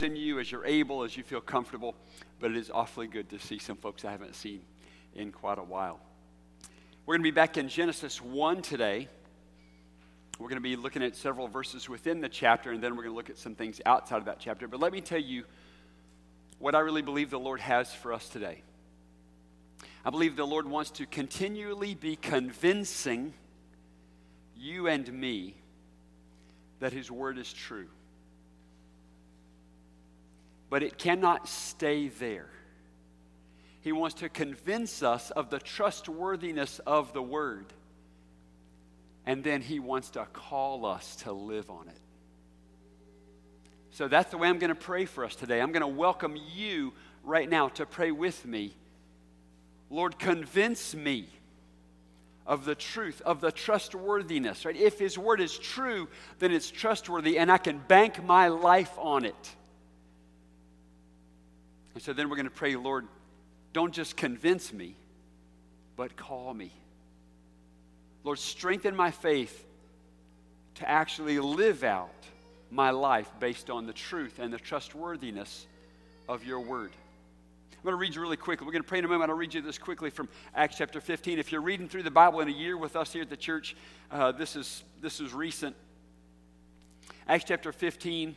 in you as you're able, as you feel comfortable, but it is awfully good to see some folks I haven't seen in quite a while. We're going to be back in Genesis 1 today. We're going to be looking at several verses within the chapter, and then we're going to look at some things outside of that chapter. But let me tell you what I really believe the Lord has for us today. I believe the Lord wants to continually be convincing you and me that His Word is true. But it cannot stay there. He wants to convince us of the trustworthiness of the Word. And then He wants to call us to live on it. So that's the way I'm going to pray for us today. I'm going to welcome you right now to pray with me. Lord, convince me of the truth, of the trustworthiness. Right? If His Word is true, then it's trustworthy, and I can bank my life on it. And so then we're going to pray, Lord, don't just convince me, but call me. Lord, strengthen my faith to actually live out my life based on the truth and the trustworthiness of your word. I'm going to read you really quickly. We're going to pray in a moment. I'll read you this quickly from Acts chapter 15. If you're reading through the Bible in a year with us here at the church, this is recent. Acts chapter 15.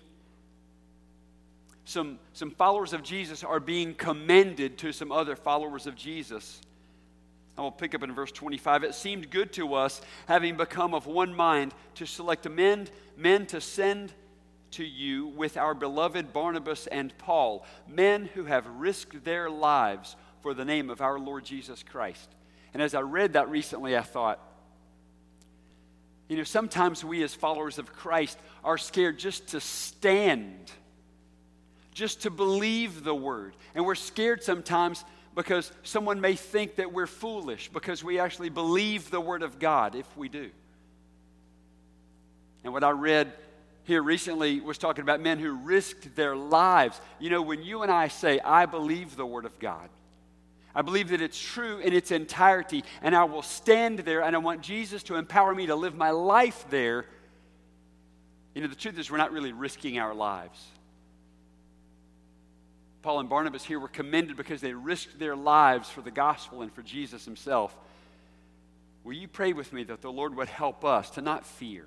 Some followers of Jesus are being commended to some other followers of Jesus. I will pick up in verse 25. It seemed good to us, having become of one mind, to select men to send to you with our beloved Barnabas and Paul, men who have risked their lives for the name of our Lord Jesus Christ. And as I read that recently, I thought, sometimes we as followers of Christ are scared just to stand, just to believe the word. And we're scared sometimes because someone may think that we're foolish because we actually believe the Word of God if we do. And what I read here recently was talking about men who risked their lives. When you and I say, I believe the Word of God, I believe that it's true in its entirety, and I will stand there, and I want Jesus to empower me to live my life there. The truth is we're not really risking our lives. Paul and Barnabas here were commended because they risked their lives for the gospel and for Jesus Himself. Will you pray with me that the Lord would help us to not fear,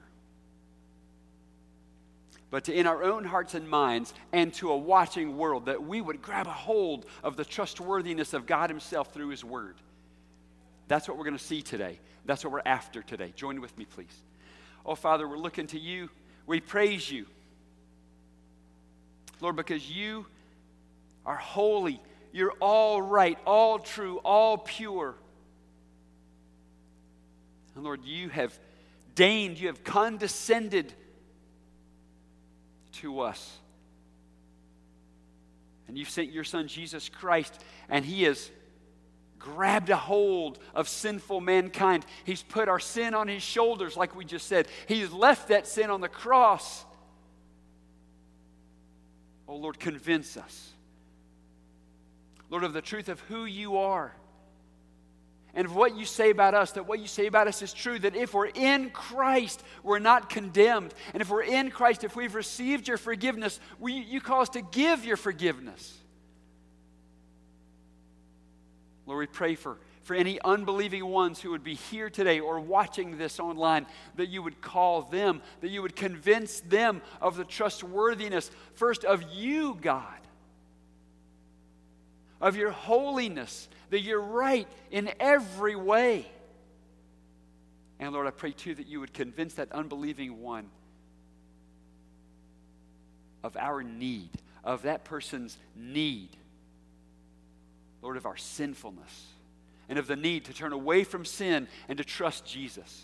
but to in our own hearts and minds and to a watching world, that we would grab a hold of the trustworthiness of God Himself through His Word. That's what we're going to see today. That's what we're after today. Join with me, please. Oh, Father, we're looking to You. We praise You, Lord, because You are holy. You're all right, all true, all pure. And Lord, You have deigned, You have condescended to us. And You've sent Your Son, Jesus Christ, and He has grabbed a hold of sinful mankind. He's put our sin on His shoulders, like we just said. He's left that sin on the cross. Oh, Lord, convince us, Lord, of the truth of who You are and of what You say about us, that what You say about us is true, that if we're in Christ, we're not condemned. And if we're in Christ, if we've received Your forgiveness, You call us to give Your forgiveness. Lord, we pray for any unbelieving ones who would be here today or watching this online, that You would call them, that You would convince them of the trustworthiness, first of You, God, of Your holiness, that You're right in every way. And Lord, I pray too that You would convince that unbelieving one of our need, of that person's need, Lord, of our sinfulness, and of the need to turn away from sin and to trust Jesus.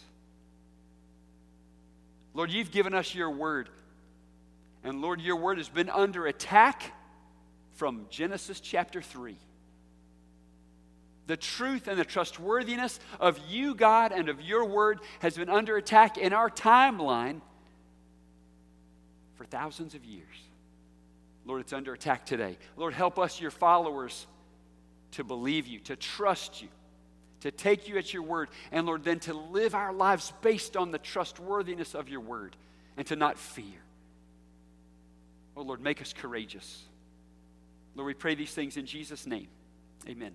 Lord, You've given us Your word, and Lord, Your word has been under attack from Genesis chapter 3. The truth and the trustworthiness of You, God, and of Your word has been under attack in our timeline for thousands of years. Lord, it's under attack today. Lord, help us, Your followers, to believe You, to trust You, to take You at Your word, and Lord, then to live our lives based on the trustworthiness of Your word and to not fear. Oh, Lord, make us courageous. Lord, we pray these things in Jesus' name. Amen.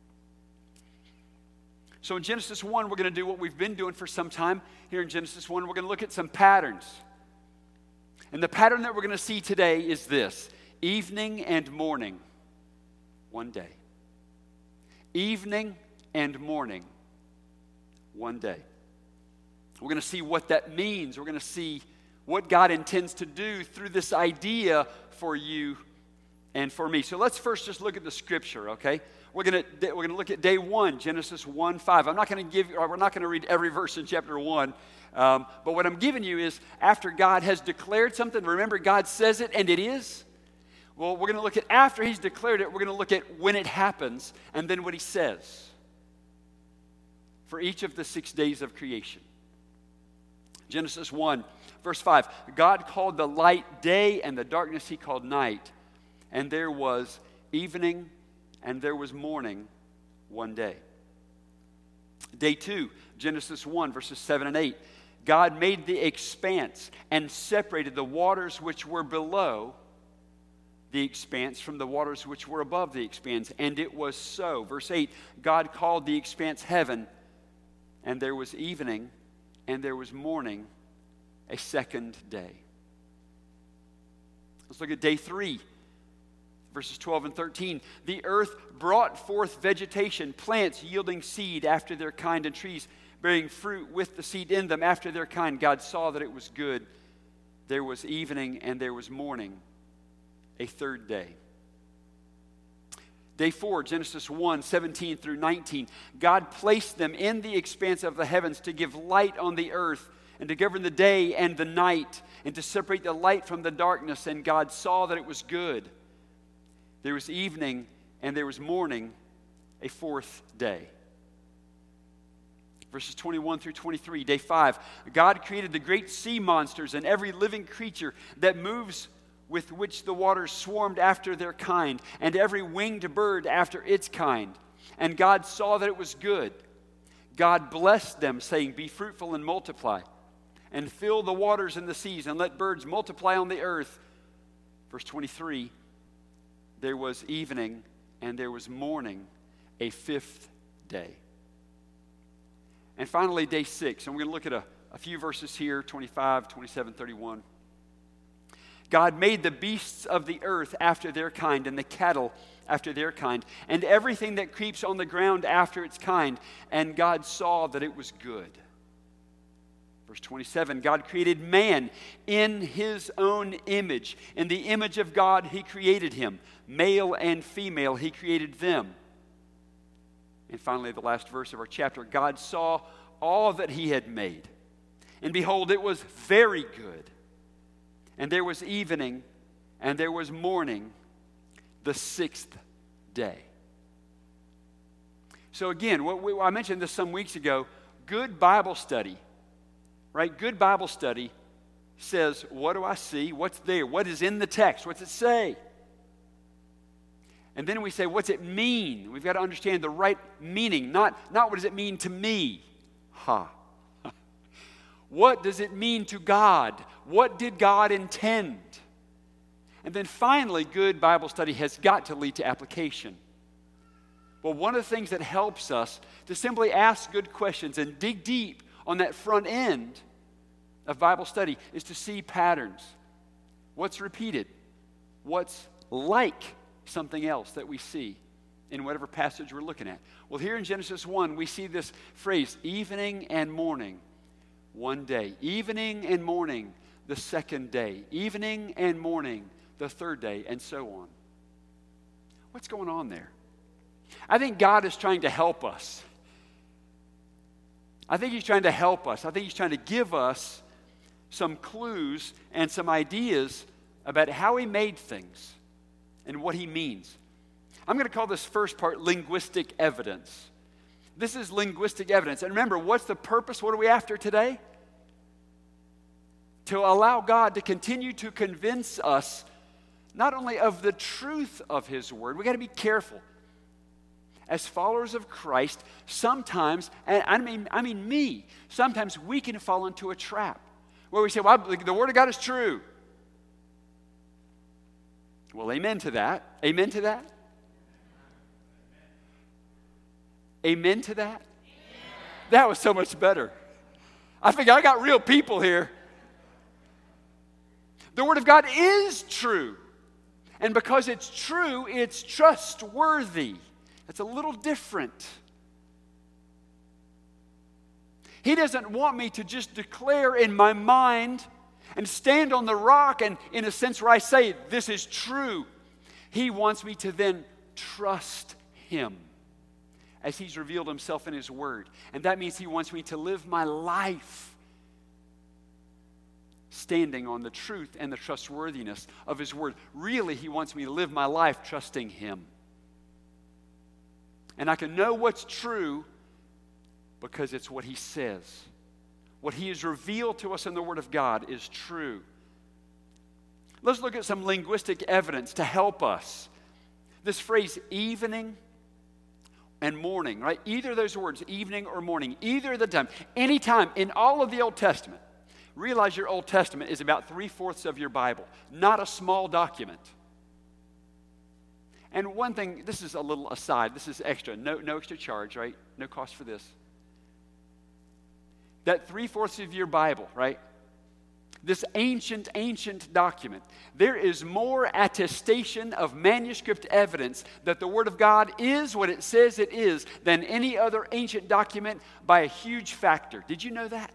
So in Genesis 1, we're going to do what we've been doing for some time. Here in Genesis 1, we're going to look at some patterns. And the pattern that we're going to see today is this: evening and morning, one day. Evening and morning, one day. We're going to see what that means. We're going to see what God intends to do through this idea for you and for me. So let's first just look at the scripture, okay? We're going to look at day 1, Genesis 1:5. We're not going to read every verse in chapter 1. But what I'm giving you is after God has declared something, remember God says it and it is. Well, we're going to look at after he's declared it, we're going to look at when it happens and then what he says for each of the 6 days of creation. Genesis 1, verse 5. God called the light day and the darkness he called night. And there was evening and there was morning one day. Day 2, Genesis 1, verses 7 and 8. God made the expanse and separated the waters which were below the expanse from the waters which were above the expanse. And it was so. Verse 8, God called the expanse heaven, and there was evening and there was morning a second day. Let's look at day 3. Verses 12 and 13, the earth brought forth vegetation, plants yielding seed after their kind, and trees bearing fruit with the seed in them after their kind. God saw that it was good. There was evening and there was morning, a third day. Day 4, Genesis 1, 17 through 19. God placed them in the expanse of the heavens to give light on the earth and to govern the day and the night and to separate the light from the darkness. And God saw that it was good. There was evening and there was morning, a fourth day. Verses 21 through 23, day 5. God created the great sea monsters and every living creature that moves, with which the waters swarmed after their kind, and every winged bird after its kind. And God saw that it was good. God blessed them, saying, be fruitful and multiply, and fill the waters and the seas, and let birds multiply on the earth. Verse 23. There was evening and there was morning, a fifth day. And finally, day 6. And we're going to look at a few verses here, 25, 27, 31. God made the beasts of the earth after their kind, and the cattle after their kind, and everything that creeps on the ground after its kind. And God saw that it was good. Verse 27, God created man in his own image. In the image of God, he created him. Male and female, he created them. And finally, the last verse of our chapter, God saw all that he had made. And behold, it was very good. And there was evening and there was morning, the sixth day. So again, I mentioned this some weeks ago, good Bible study. Right? Good Bible study says, what do I see? What's there? What is in the text? What's it say? And then we say, what's it mean? We've got to understand the right meaning, not what does it mean to me? What does it mean to God? What did God intend? And then finally, good Bible study has got to lead to application. Well, one of the things that helps us to simply ask good questions and dig deep on that front end of Bible study is to see patterns. What's repeated? What's like something else that we see in whatever passage we're looking at? Well, here in Genesis 1, we see this phrase, evening and morning, one day. Evening and morning, the second day. Evening and morning, the third day, and so on. What's going on there? I think God is trying to help us. I think he's trying to help us. I think he's trying to give us some clues and some ideas about how he made things and what he means. I'm going to call this first part linguistic evidence. This is linguistic evidence. And remember, what's the purpose? What are we after today? To allow God to continue to convince us not only of the truth of his word, we got to be careful. As followers of Christ, sometimes, and I mean me, sometimes we can fall into a trap where we say, well, the Word of God is true. Well, amen to that. Amen to that? Amen to that? That was so much better. I think I got real people here. The Word of God is true. And because it's true, it's trustworthy. That's a little different. He doesn't want me to just declare in my mind and stand on the rock and in a sense where I say, this is true. He wants me to then trust Him as He's revealed Himself in His Word. And that means He wants me to live my life standing on the truth and the trustworthiness of His Word. Really, He wants me to live my life trusting Him. And I can know what's true because it's what He says. What He has revealed to us in the Word of God is true. Let's look at some linguistic evidence to help us. This phrase, evening and morning, right? Either of those words, evening or morning, either of the time, any time in all of the Old Testament. Realize your Old Testament is about 3/4 of your Bible, not a small document. And one thing, this is a little aside, this is extra, no extra charge, right? No cost for this. That 3/4 of your Bible, right? This ancient document, there is more attestation of manuscript evidence that the Word of God is what it says it is than any other ancient document by a huge factor. Did you know that?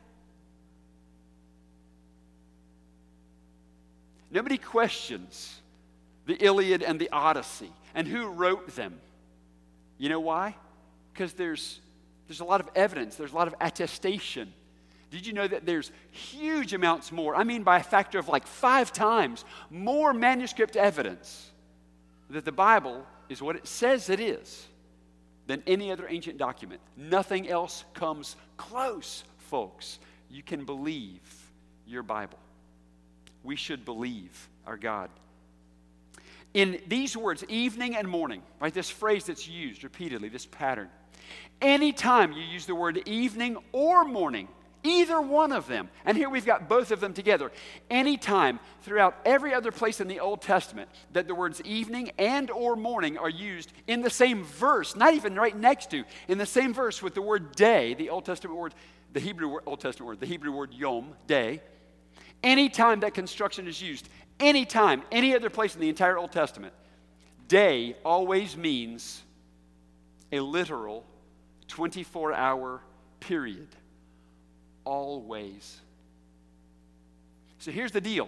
Nobody questions the Iliad and the Odyssey and who wrote them. You know why? Because there's a lot of evidence, there's a lot of attestation. Did you know that there's huge amounts more, I mean by a factor of like 5 times, more manuscript evidence that the Bible is what it says it is than any other ancient document. Nothing else comes close, folks. You can believe your Bible. We should believe our God. In these words, evening and morning, right, this phrase that's used repeatedly, this pattern, anytime you use the word evening or morning, either one of them, and here we've got both of them together, anytime throughout every other place in the Old Testament that the words evening and or morning are used in the same verse, not even right next to, in the same verse with the word day, the Old Testament word, the Hebrew Old Testament word, the Hebrew word yom, day, anytime that construction is used, anytime, any other place in the entire Old Testament, day always means a literal 24-hour period. Always. So here's the deal.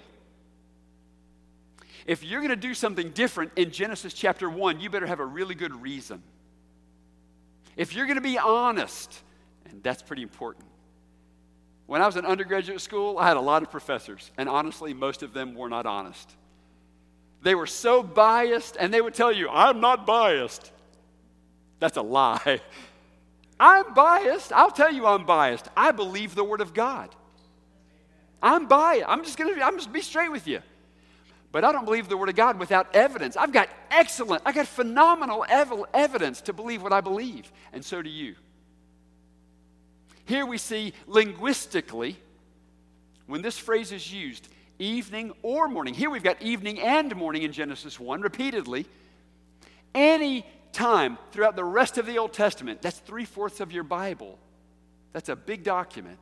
If you're going to do something different in Genesis chapter 1, you better have a really good reason. If you're going to be honest, and that's pretty important. When I was in undergraduate school, I had a lot of professors, and honestly, most of them were not honest. They were so biased, and they would tell you, I'm not biased. That's a lie. I'm biased. I'll tell you I'm biased. I believe the Word of God. I'm biased. I'm just be straight with you. But I don't believe the Word of God without evidence. I've got phenomenal evidence to believe what I believe, and so do you. Here we see linguistically, when this phrase is used, evening or morning. Here we've got evening and morning in Genesis 1 repeatedly. Any time throughout the rest of the Old Testament, that's 3/4 of your Bible. That's a big document.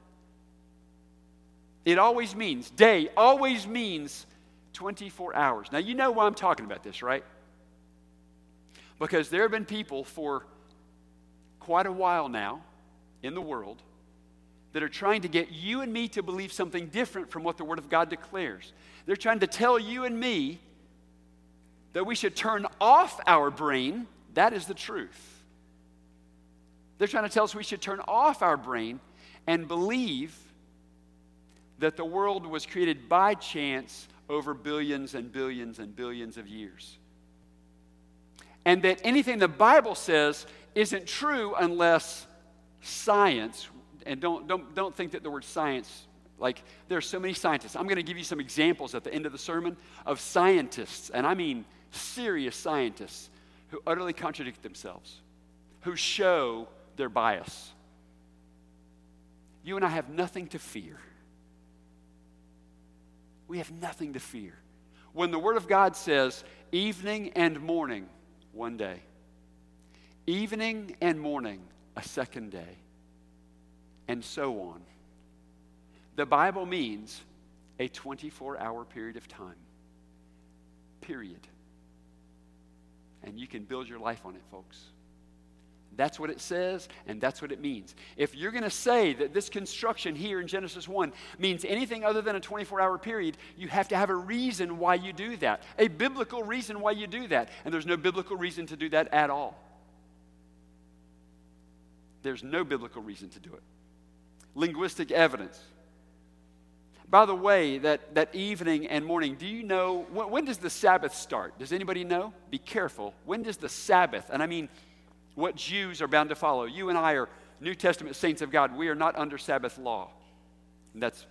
It always means, day always means 24 hours. Now you know why I'm talking about this, right? Because there have been people for quite a while now in the world that are trying to get you and me to believe something different from what the Word of God declares. They're trying to tell you and me that we should turn off our brain. That is the truth. They're trying to tell us we should turn off our brain and believe that the world was created by chance over billions and billions and billions of years. And that anything the Bible says isn't true unless science, and don't think that the word science, like there are so many scientists. I'm going to give you some examples at the end of the sermon of scientists, and I mean serious scientists, who utterly contradict themselves, who show their bias. You and I have nothing to fear. We have nothing to fear. When the Word of God says evening and morning, one day. Evening and morning, a second day. And so on. The Bible means a 24-hour period of time. Period. And you can build your life on it, folks. That's what it says, and that's what it means. If you're going to say that this construction here in Genesis 1 means anything other than a 24-hour period, you have to have a reason why you do that, a biblical reason why you do that. And there's no biblical reason to do that at all. There's no biblical reason to do it. Linguistic evidence. By the way, that evening and morning, do you know, when does the Sabbath start? Does anybody know? Be careful. When does the Sabbath, and I mean what Jews are bound to follow. You and I are New Testament saints of God. We are not under Sabbath law. And that's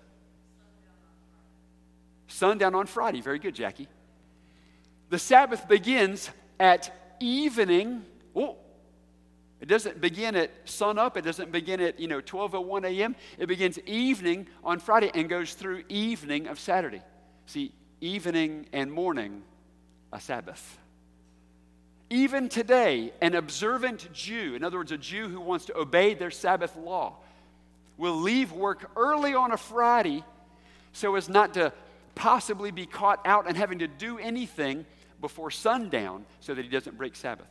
sundown on Friday. Very good, Jackie. The Sabbath begins at evening. Oh, it doesn't begin at sunup. It doesn't begin at 12:01 a.m. It begins evening on Friday and goes through evening of Saturday. See, evening and morning, a Sabbath. Even today, an observant Jew, in other words, a Jew who wants to obey their Sabbath law, will leave work early on a Friday so as not to possibly be caught out and having to do anything before sundown so that he doesn't break Sabbath.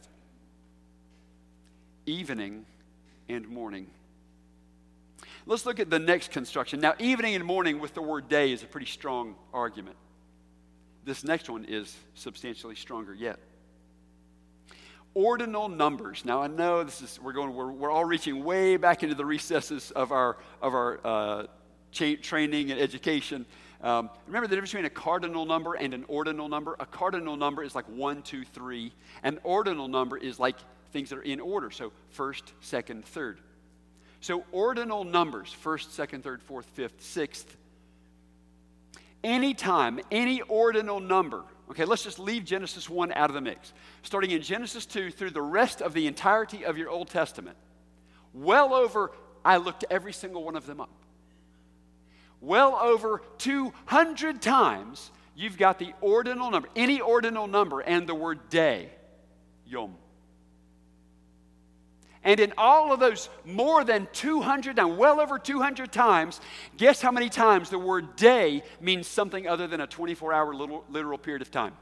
Evening and morning. Let's look at the next construction. Now, evening and morning with the word day is a pretty strong argument. This next one is substantially stronger yet. Ordinal numbers. Now I know we're all reaching way back into the recesses of our training and education. Remember the difference between a cardinal number and an ordinal number? A cardinal number is like 1, 2, 3. An ordinal number is like things that are in order. So first, second, third. So ordinal numbers, first, second, third, fourth, fifth, sixth. Anytime, any ordinal number. Okay, let's just leave Genesis 1 out of the mix. Starting in Genesis 2 through the rest of the entirety of your Old Testament. I looked every single one of them up. Well over 200 times, you've got the ordinal number, any ordinal number, and the word day, yom. And in all of those more than 200 and well over 200 times, guess how many times the word day means something other than a 24-hour literal period of time?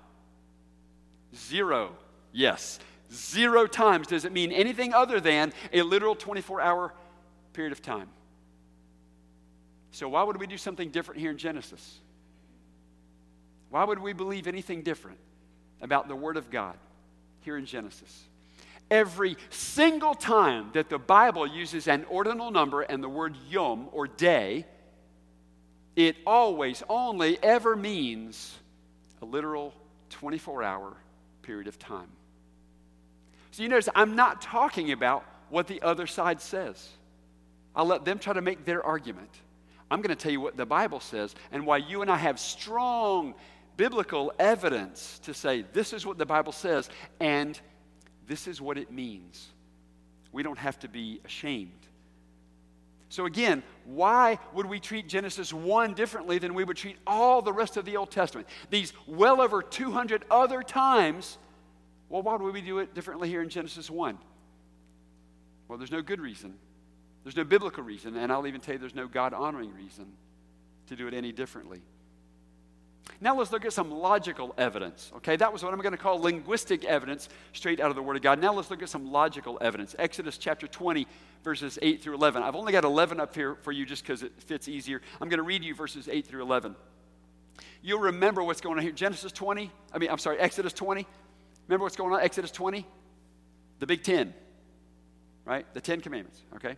0. Yes. 0 times does it mean anything other than a literal 24-hour period of time. So why would we do something different here in Genesis? Why would we believe anything different about the Word of God here in Genesis? Every single time that the Bible uses an ordinal number and the word yom or day, it always only ever means a literal 24-hour period of time. So you notice I'm not talking about what the other side says. I'll let them try to make their argument. I'm going to tell you what the Bible says and why you and I have strong biblical evidence to say this is what the Bible says and this is what it means. We don't have to be ashamed. So again, why would we treat Genesis 1 differently than we would treat all the rest of the Old Testament? These well over 200 other times, well, why would we do it differently here in Genesis 1? Well, there's no good reason. There's no biblical reason, and I'll even tell you there's no God-honoring reason to do it any differently. Now let's look at some logical evidence. Okay, that was what I'm going to call linguistic evidence straight out of the Word of God. Now let's look at some logical evidence. Exodus chapter 20, verses 8 through 11. I've only got 11 up here for you just because it fits easier. I'm going to read you verses 8 through 11. You'll remember what's going on here. Exodus 20. Remember what's going on? Exodus 20? The Big Ten, right? The 10 Commandments, okay?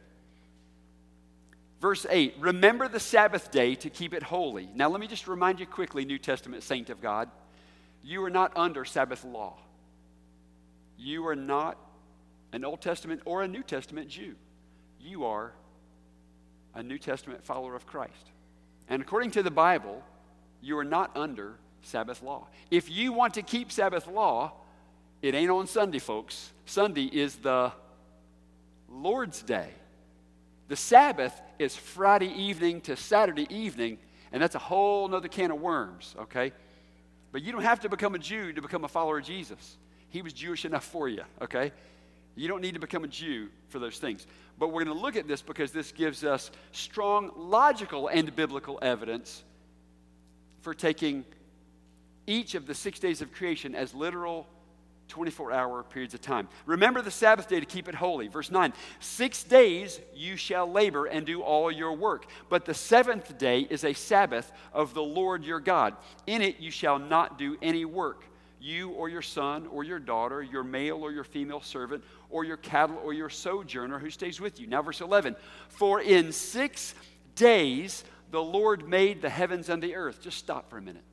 Verse 8, remember the Sabbath day to keep it holy. Now let me just remind you quickly, New Testament saint of God, you are not under Sabbath law. You are not an Old Testament or a New Testament Jew. You are a New Testament follower of Christ. And according to the Bible, you are not under Sabbath law. If you want to keep Sabbath law, it ain't on Sunday, folks. Sunday is the Lord's Day. The Sabbath is Friday evening to Saturday evening, and that's a whole nother can of worms, okay? But you don't have to become a Jew to become a follower of Jesus. He was Jewish enough for you, okay? You don't need to become a Jew for those things. But we're going to look at this because this gives us strong logical and biblical evidence for taking each of the 6 days of creation as literal 24-hour periods of time. Remember the Sabbath day to keep it holy. Verse 9, 6 days you shall labor and do all your work, but the seventh day is a Sabbath of the Lord your God. In it you shall not do any work, you or your son or your daughter, your male or your female servant, or your cattle or your sojourner who stays with you. Now verse 11, for in 6 days the Lord made the heavens and the earth. Just stop for a minute.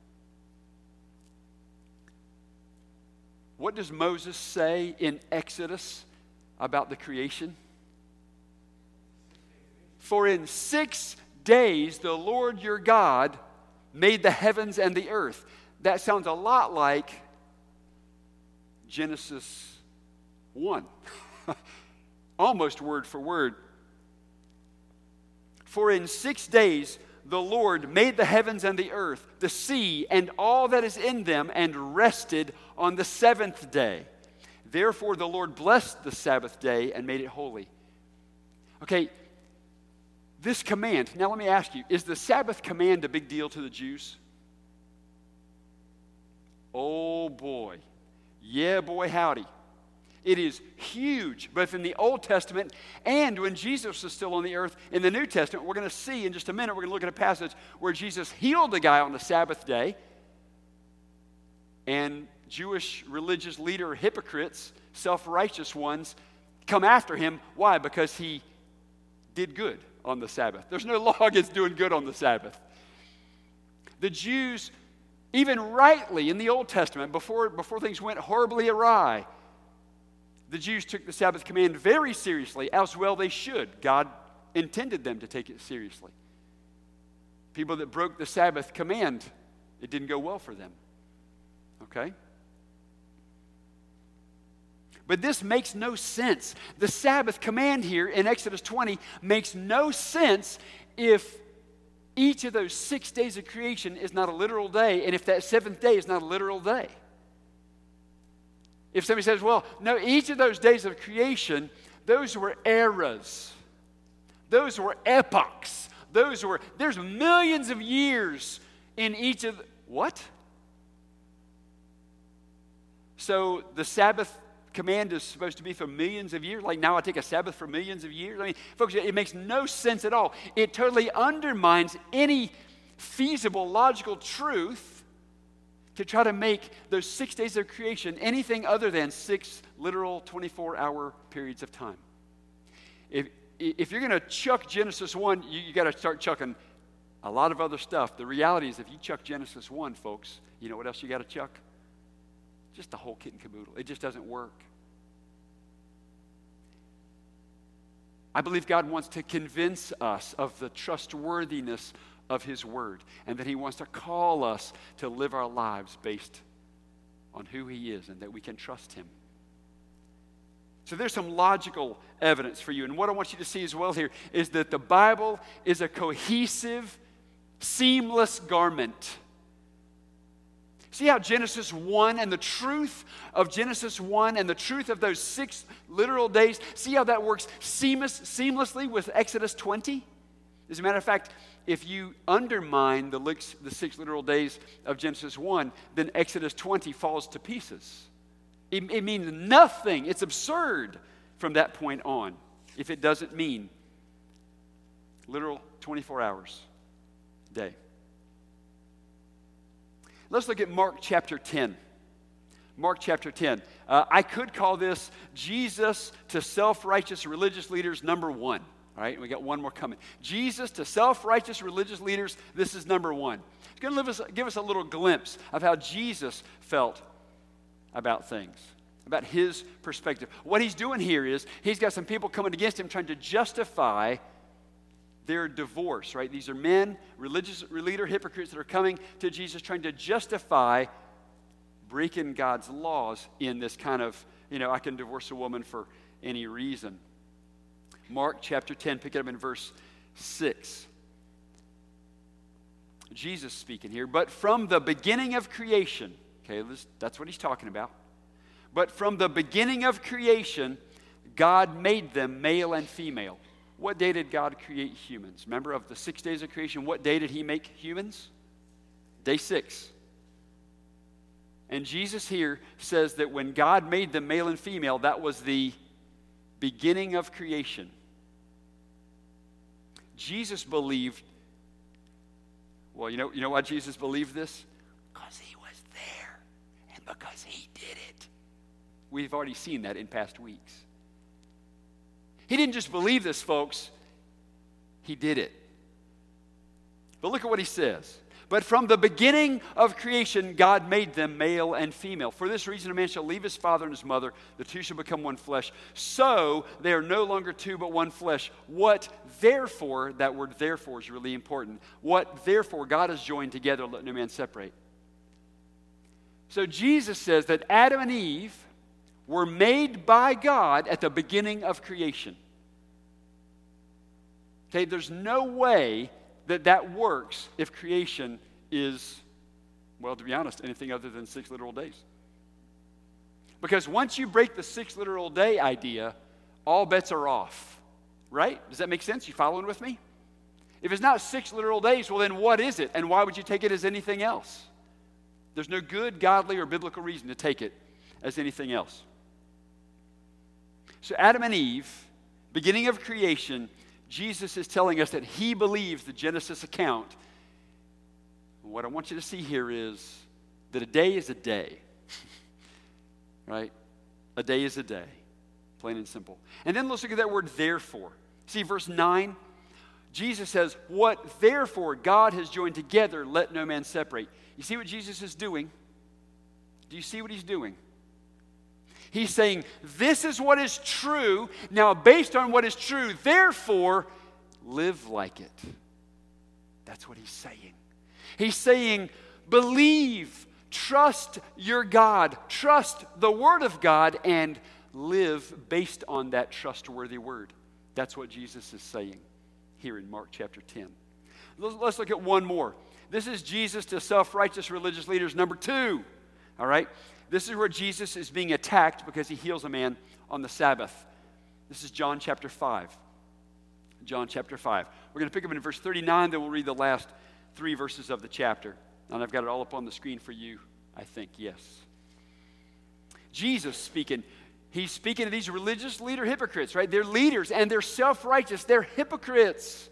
What does Moses say in Exodus about the creation? For in 6 days the Lord your God made the heavens and the earth. That sounds a lot like Genesis 1. Almost word for word. For in 6 days the Lord made the heavens and the earth, the sea, and all that is in them, and rested on the seventh day. Therefore the Lord blessed the Sabbath day and made it holy. Okay, this command, now let me ask you, is the Sabbath command a big deal to the Jews? Oh boy. Yeah, boy, howdy. It is huge, both in the Old Testament and when Jesus was still on the earth in the New Testament. We're going to see in just a minute, we're going to look at a passage where Jesus healed a guy on the Sabbath day, and Jewish religious leader hypocrites, self-righteous ones, come after him. Why? Because he did good on the Sabbath. There's no law against doing good on the Sabbath. The Jews, even rightly in the Old Testament, before things went horribly awry, the Jews took the Sabbath command very seriously, as well they should. God intended them to take it seriously. People that broke the Sabbath command, it didn't go well for them. Okay? But this makes no sense. The Sabbath command here in Exodus 20 makes no sense if each of those 6 days of creation is not a literal day, and if that seventh day is not a literal day. If somebody says, well, no, each of those days of creation, those were eras. Those were epochs. There's millions of years in each of what? So the Sabbath command is supposed to be for millions of years? Like now I take a Sabbath for millions of years? I mean, folks, it makes no sense at all. It totally undermines any feasible, logical truth to try to make those 6 days of creation anything other than 6 literal 24-hour periods of time. If you're going to chuck Genesis 1, you got to start chucking a lot of other stuff. The reality is if you chuck Genesis 1, folks, you know what else you got to chuck? Just the whole kit and caboodle. It just doesn't work. I believe God wants to convince us of the trustworthiness of His Word, and that He wants to call us to live our lives based on who He is and that we can trust Him. So there's some logical evidence for you. And what I want you to see as well here is that the Bible is a cohesive, seamless garment. See how Genesis 1 and the truth of Genesis 1 and the truth of those 6 literal days, see how that works seamlessly with Exodus 20? As a matter of fact, if you undermine the 6 literal days of Genesis 1, then Exodus 20 falls to pieces. It means nothing. It's absurd from that point on if it doesn't mean literal 24 hours a day. Let's look at Mark chapter 10. Mark chapter 10. I could call this Jesus to self-righteous religious leaders number 1. All right, we got one more coming. Jesus to self-righteous religious leaders, this is number 1. It's going to give us a little glimpse of how Jesus felt about things, about His perspective. What He's doing here is He's got some people coming against Him trying to justify their divorce, right? These are men, religious leader hypocrites that are coming to Jesus trying to justify breaking God's laws in this kind of, I can divorce a woman for any reason. Mark chapter 10, pick it up in verse 6. Jesus speaking here, but from the beginning of creation, okay, that's what he's talking about. But from the beginning of creation, God made them male and female. What day did God create humans? Remember, of the 6 days of creation, what day did he make humans? Day 6. And Jesus here says that when God made them male and female, that was the beginning of creation. Jesus believed, well, you know why Jesus believed this? Because he was there and because he did it. We've already seen that in past weeks. He didn't just believe this, folks. He did it. But look at what he says. But from the beginning of creation, God made them male and female. For this reason, a man shall leave his father and his mother. The two shall become one flesh. So they are no longer two, but one flesh. What therefore, that word therefore is really important. What therefore God has joined together, let no man separate. So Jesus says that Adam and Eve were made by God at the beginning of creation. Okay, there's no way that works if creation is, well, to be honest, anything other than 6 literal days. Because once you break the 6 literal day idea, all bets are off, right? Does that make sense? You following with me? If it's not 6 literal days, well, then what is it? And why would you take it as anything else? There's no good, godly, or biblical reason to take it as anything else. So Adam and Eve, beginning of creation, Jesus is telling us that he believes the Genesis account. What I want you to see here is that a day is a day, right? A day is a day, plain and simple. And then let's look at that word therefore. See verse 9? Jesus says, what therefore God has joined together, let no man separate. You see what Jesus is doing? Do you see what he's doing? He's saying, this is what is true. Now, based on what is true, therefore, live like it. That's what he's saying. He's saying, believe, trust your God, trust the Word of God, and live based on that trustworthy Word. That's what Jesus is saying here in Mark chapter 10. Let's look at one more. This is Jesus to self-righteous religious leaders, number 2. All right? This is where Jesus is being attacked because he heals a man on the Sabbath. This is John chapter 5. John chapter 5. We're going to pick up in verse 39, then we'll read the last 3 verses of the chapter. And I've got it all up on the screen for you, I think, yes. Jesus speaking. He's speaking to these religious leader hypocrites, right? They're leaders and they're self-righteous. They're hypocrites.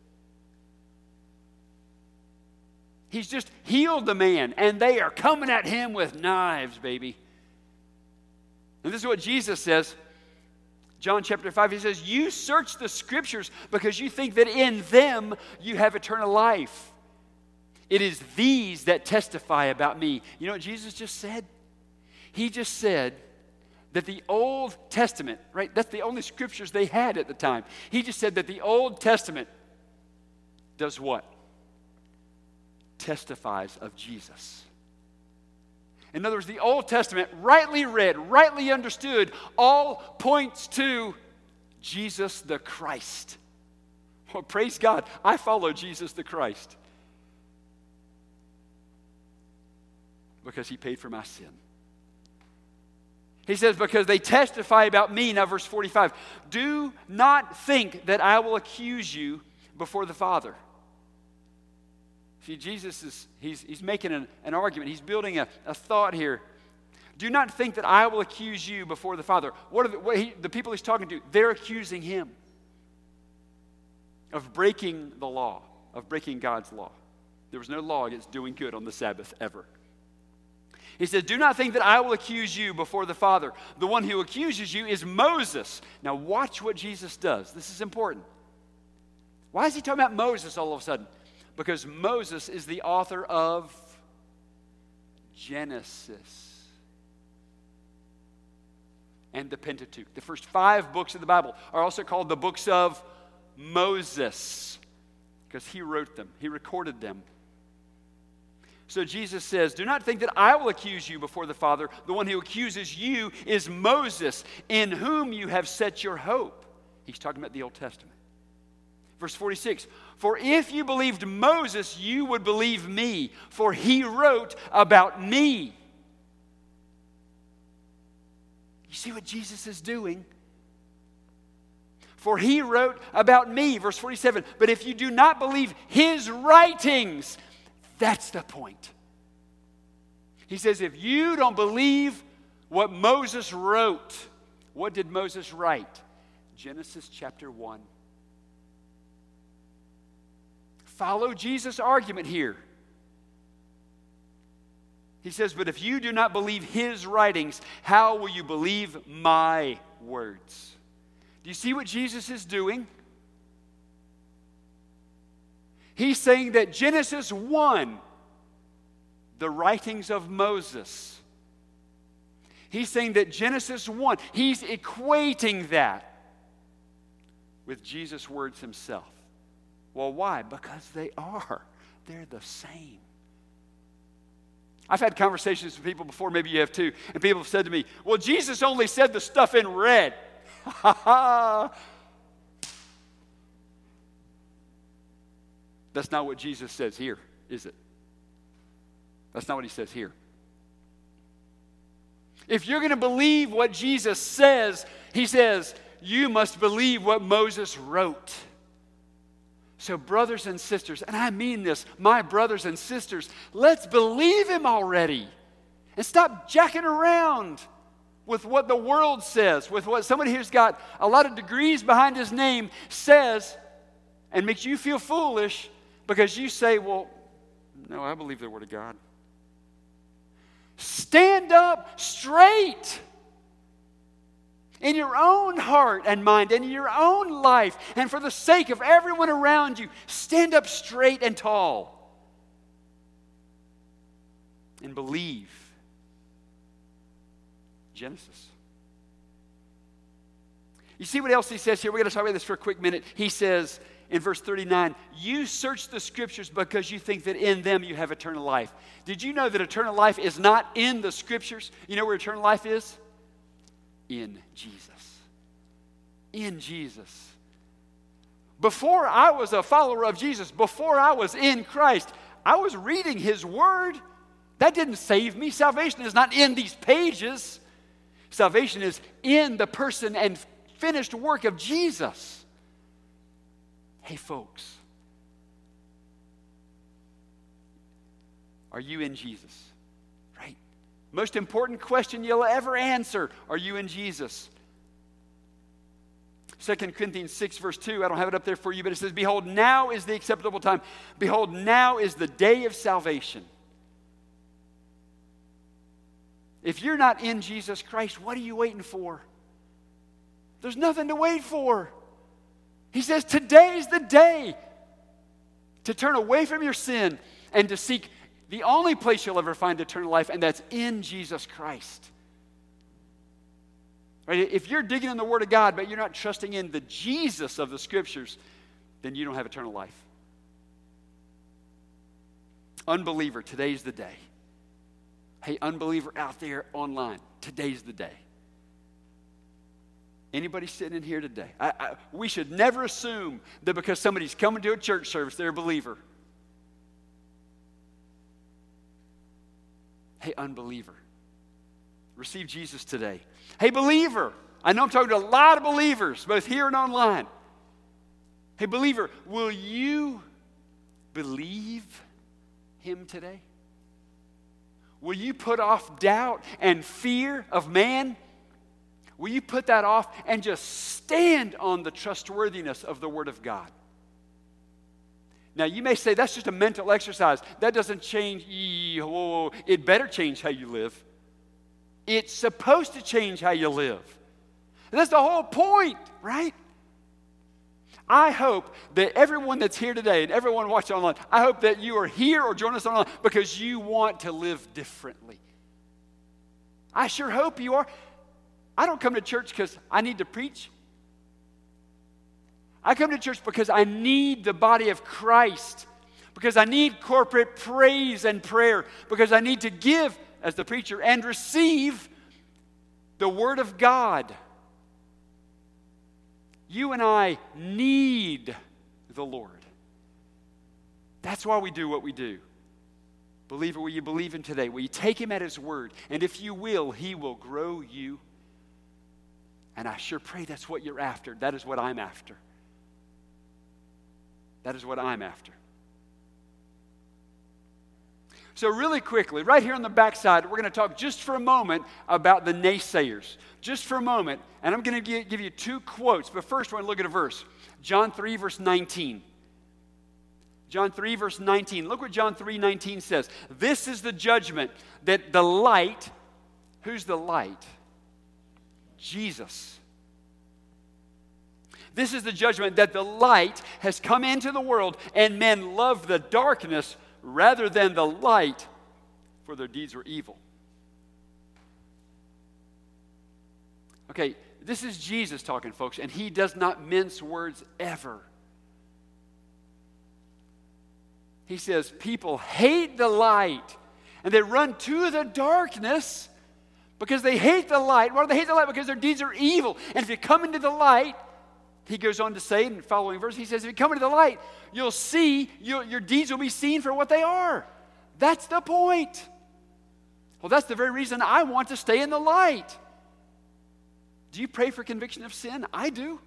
He's just healed the man, and they are coming at him with knives, baby. And this is what Jesus says. John chapter 5, he says, you search the scriptures because you think that in them you have eternal life. It is these that testify about me. You know what Jesus just said? He just said that the Old Testament, right? That's the only scriptures they had at the time. He just said that the Old Testament does what? Testifies of Jesus. In other words, the Old Testament, rightly read, rightly understood, all points to Jesus the Christ. Well, praise God, I follow Jesus the Christ because he paid for my sin. He says, because they testify about me, now verse 45, do not think that I will accuse you before the Father. See, Jesus he's making an argument. He's building a thought here. Do not think that I will accuse you before the Father. What are the people he's talking to? They're accusing him of breaking the law, of breaking God's law. There was no law against doing good on the Sabbath ever. He said, do not think that I will accuse you before the Father. The one who accuses you is Moses. Now watch what Jesus does. This is important. Why is he talking about Moses all of a sudden? Because Moses is the author of Genesis and the Pentateuch. The first 5 books of the Bible are also called the books of Moses because he wrote them. He recorded them. So Jesus says, do not think that I will accuse you before the Father. The one who accuses you is Moses, in whom you have set your hope. He's talking about the Old Testament. Verse 46, for if you believed Moses, you would believe me, for he wrote about me. You see what Jesus is doing? For he wrote about me, verse 47. But if you do not believe his writings, that's the point. He says, if you don't believe what Moses wrote, what did Moses write? Genesis chapter 1. Follow Jesus' argument here. He says, but if you do not believe his writings, how will you believe my words? Do you see what Jesus is doing? He's saying that Genesis 1, the writings of Moses. He's saying that Genesis 1, he's equating that with Jesus' words himself. Well, why? Because they are. They're the same. I've had conversations with people before, maybe you have too, and people have said to me, well, Jesus only said the stuff in red. Ha ha! That's not what Jesus says here, is it? That's not what he says here. If you're going to believe what Jesus says, he says, you must believe what Moses wrote. So brothers and sisters, and I mean this, my brothers and sisters, let's believe him already. And stop jacking around with what the world says, with what somebody who's got a lot of degrees behind his name says, and makes you feel foolish because you say, well, no, I believe the Word of God. Stand up straight in your own heart and mind and in your own life, and for the sake of everyone around you, stand up straight and tall and believe Genesis. You see what else he says here? We're going to talk about this for a quick minute. He says in verse 39, you search the scriptures because you think that in them you have eternal life. Did you know that eternal life is not in the scriptures? You know where eternal life is? In Jesus. In Jesus. Before I was a follower of Jesus, before I was in Christ, I was reading his word. That didn't save me. Salvation is not in these pages. Salvation is in the person and finished work of Jesus. Hey, folks, are you in Jesus? Right? Most important question you'll ever answer, are you in Jesus? 2 Corinthians 6, verse 2, I don't have it up there for you, but it says, behold, now is the acceptable time. Behold, now is the day of salvation. If you're not in Jesus Christ, what are you waiting for? There's nothing to wait for. He says today's the day to turn away from your sin and to seek the only place you'll ever find eternal life, and that's in Jesus Christ. Right? If you're digging in the Word of God, but you're not trusting in the Jesus of the Scriptures, then you don't have eternal life. Unbeliever, today's the day. Hey, unbeliever out there online, today's the day. Anybody sitting in here today? We should never assume that because somebody's coming to a church service, they're a believer. Hey, unbeliever, receive Jesus today. Hey, believer, I know I'm talking to a lot of believers, both here and online. Hey, believer, will you believe him today? Will you put off doubt and fear of man? Will you put that off and just stand on the trustworthiness of the Word of God? Now, you may say that's just a mental exercise. That doesn't change. It better change how you live. It's supposed to change how you live. That's the whole point, right? I hope that everyone that's here today and everyone watching online, I hope that you are here or join us online because you want to live differently. I sure hope you are. I don't come to church because I need to preach. I come to church because I need the body of Christ, because I need corporate praise and prayer, because I need to give as the preacher and receive the Word of God. You and I need the Lord. That's why we do what we do. Believer, will you believe him today? Will you take him at his word? And if you will, he will grow you. And I sure pray that's what you're after. That is what I'm after. That is what I'm after. So really quickly, right here on the backside, we're going to talk just for a moment about the naysayers. Just for a moment. And I'm going to give you two quotes. But first, we're going to look at a verse. John 3, verse 19. John 3, verse 19. Look what John 3:19 says. This is the judgment that the light, who's the light? Jesus. This is the judgment that the light has come into the world, and men love the darkness rather than the light, for their deeds were evil. Okay, this is Jesus talking, folks, and he does not mince words ever. He says, people hate the light, and they run to the darkness because they hate the light. Why do they hate the light? Because their deeds are evil. And if you come into the light, he goes on to say in the following verse, he says, if you come into the light, you'll see, your deeds will be seen for what they are. That's the point. Well, that's the very reason I want to stay in the light. Do you pray for conviction of sin? I do.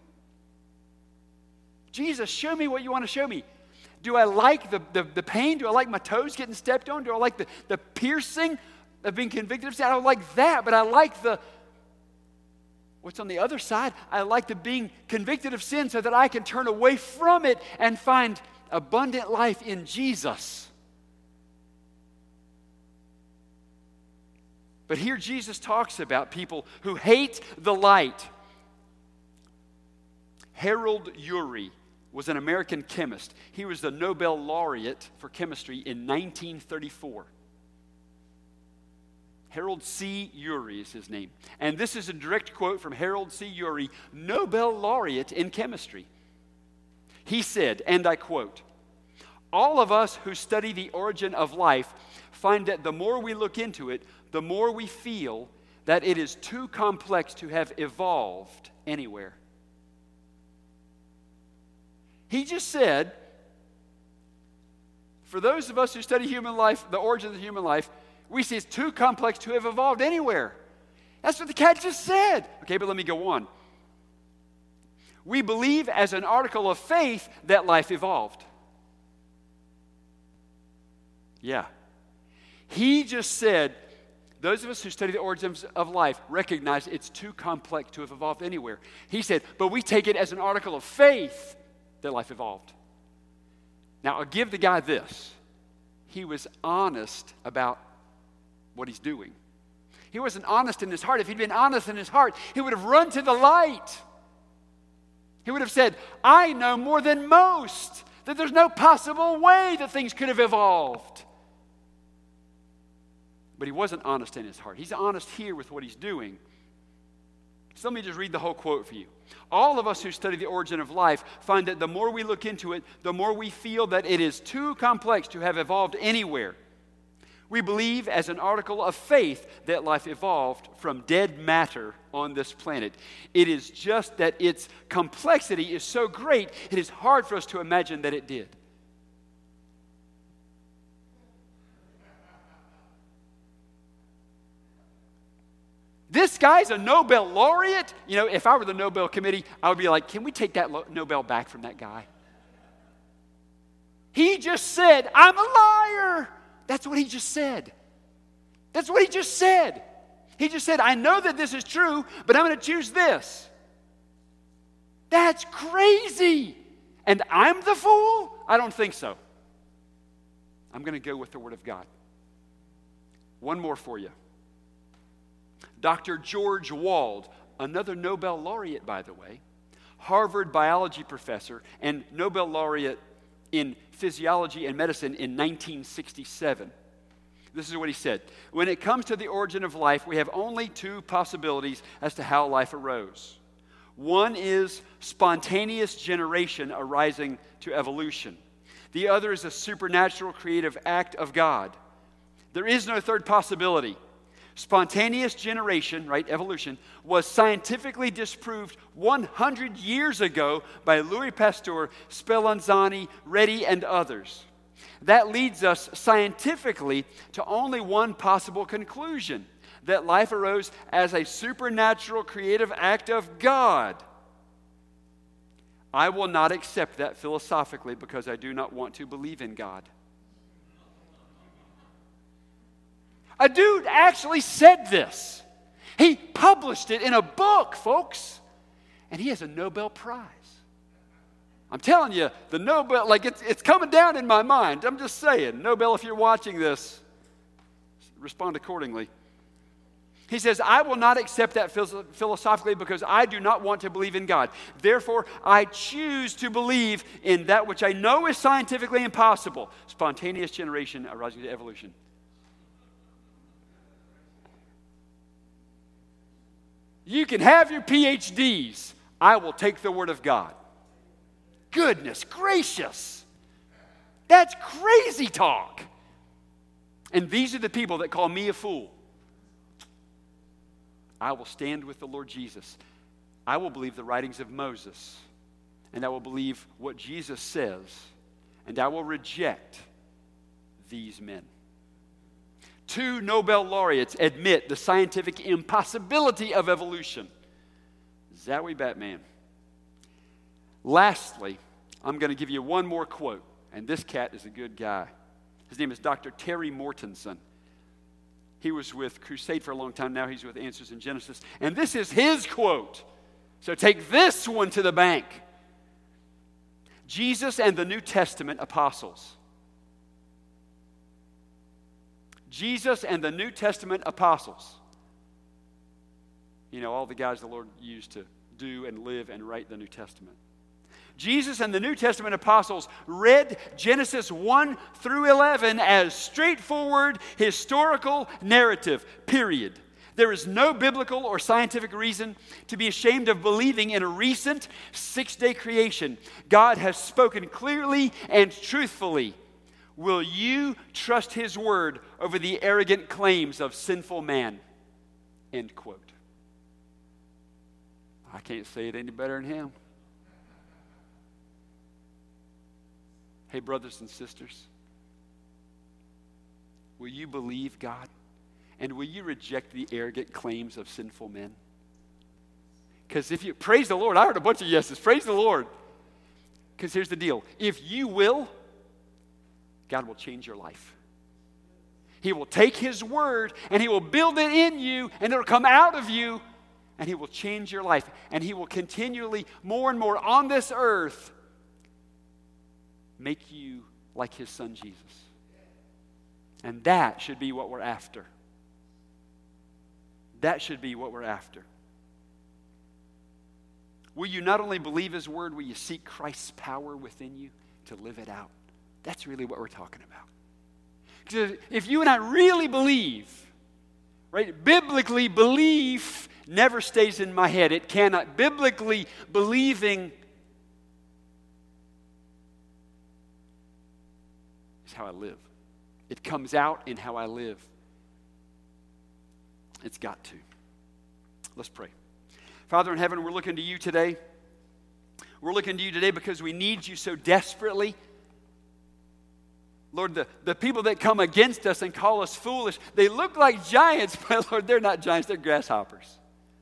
Jesus, show me what you want to show me. Do I like the pain? Do I like my toes getting stepped on? Do I like the piercing of being convicted of sin? I don't like that, but I like what's on the other side? I like the being convicted of sin so that I can turn away from it and find abundant life in Jesus. But here Jesus talks about people who hate the light. Harold Urey was an American chemist. He was the Nobel laureate for chemistry in 1934. Harold C. Urey is his name. And this is a direct quote from Harold C. Urey, Nobel laureate in chemistry. He said, and I quote, all of us who study the origin of life find that the more we look into it, the more we feel that it is too complex to have evolved anywhere. He just said, for those of us who study human life, the origins of human life, we see it's too complex to have evolved anywhere. That's what the cat just said. Okay, but let me go on. We believe as an article of faith that life evolved. Yeah. He just said, those of us who study the origins of life recognize it's too complex to have evolved anywhere. He said, but we take it as an article of faith that life evolved. Now, I'll give the guy this. He was honest about what he's doing. He wasn't honest in his heart. If he'd been honest in his heart, he would have run to the light. He would have said, I know more than most, that there's no possible way that things could have evolved. But he wasn't honest in his heart. He's honest here with what he's doing. So let me just read the whole quote for you. All of us who study the origin of life find that the more we look into it, the more we feel that it is too complex to have evolved anywhere. We believe as an article of faith that life evolved from dead matter on this planet. It is just that its complexity is so great, it is hard for us to imagine that it did. This guy's a Nobel laureate. You know, if I were the Nobel committee, I would be like, can we take that Nobel back from that guy? He just said, I'm a liar. That's what he just said. That's what he just said. He just said, I know that this is true, but I'm going to choose this. That's crazy. And I'm the fool? I don't think so. I'm going to go with the Word of God. One more for you. Dr. George Wald, another Nobel laureate, by the way, Harvard biology professor and Nobel laureate in physiology and medicine in 1967. This is what he said. When it comes to the origin of life, we have only two possibilities as to how life arose. One is spontaneous generation arising to evolution. The other is a supernatural creative act of God. There is no third possibility. Spontaneous generation, right, evolution, was scientifically disproved 100 years ago by Louis Pasteur, Spallanzani, Redi, and others. That leads us scientifically to only one possible conclusion, that life arose as a supernatural creative act of God. I will not accept that philosophically because I do not want to believe in God. A dude actually said this. He published it in a book, folks. And he has a Nobel Prize. I'm telling you, the Nobel, like it's coming down in my mind. I'm just saying, Nobel, if you're watching this, respond accordingly. He says, I will not accept that philosophically because I do not want to believe in God. Therefore, I choose to believe in that which I know is scientifically impossible. Spontaneous generation arising to evolution. You can have your PhDs. I will take the word of God. Goodness gracious. That's crazy talk. And these are the people that call me a fool. I will stand with the Lord Jesus. I will believe the writings of Moses. And I will believe what Jesus says. And I will reject these men. 2 Nobel laureates admit the scientific impossibility of evolution. Zowie Batman. Lastly, I'm going to give you one more quote. And this cat is a good guy. His name is Dr. Terry Mortensen. He was with Crusade for a long time. Now he's with Answers in Genesis. And this is his quote. So take this one to the bank. Jesus and the New Testament apostles. Jesus and the New Testament apostles. You know, all the guys the Lord used to do and live and write the New Testament. Jesus and the New Testament apostles read Genesis 1 through 11 as straightforward historical narrative, period. There is no biblical or scientific reason to be ashamed of believing in a recent 6-day creation. God has spoken clearly and truthfully. Will you trust his word over the arrogant claims of sinful man? End quote. I can't say it any better than him. Hey, brothers and sisters, will you believe God? And will you reject the arrogant claims of sinful men? Because if you, praise the Lord, I heard a bunch of yeses, praise the Lord. Because here's the deal, if you will, God will change your life. He will take his word and he will build it in you and it'll come out of you and he will change your life. And he will continually, more and more on this earth, make you like his son Jesus. And that should be what we're after. That should be what we're after. Will you not only believe his word, will you seek Christ's power within you to live it out? That's really what we're talking about. Because if you and I really believe, right, biblically belief never stays in my head. It cannot. Biblically believing is how I live. It comes out in how I live. It's got to. Let's pray. Father in heaven, we're looking to you today. We're looking to you today because we need you so desperately. Lord, the people that come against us and call us foolish, they look like giants, but Lord, they're not giants, they're grasshoppers.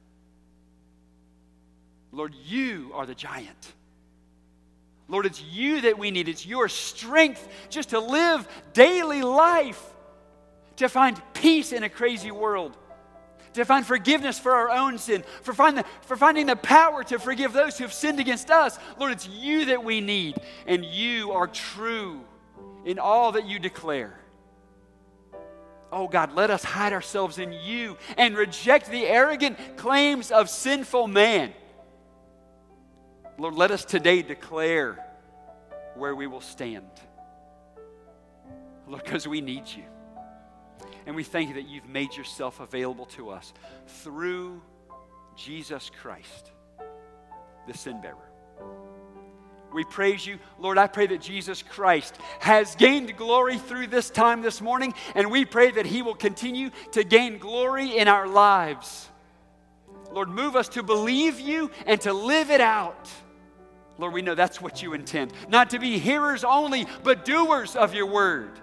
Lord, you are the giant. Lord, it's you that we need. It's your strength just to live daily life, to find peace in a crazy world, to find forgiveness for our own sin, for finding the power to forgive those who have sinned against us. Lord, it's you that we need, and you are true in all that you declare. Oh God, let us hide ourselves in you and reject the arrogant claims of sinful man. Lord, let us today declare where we will stand. Lord, because we need you. And we thank you that you've made yourself available to us through Jesus Christ, the sin bearer. We praise you. Lord, I pray that Jesus Christ has gained glory through this time this morning, and we pray that he will continue to gain glory in our lives. Lord, move us to believe you and to live it out. Lord, we know that's what you intend. Not to be hearers only, but doers of your word.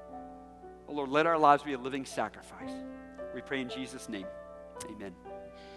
Oh, Lord, let our lives be a living sacrifice. We pray in Jesus' name. Amen.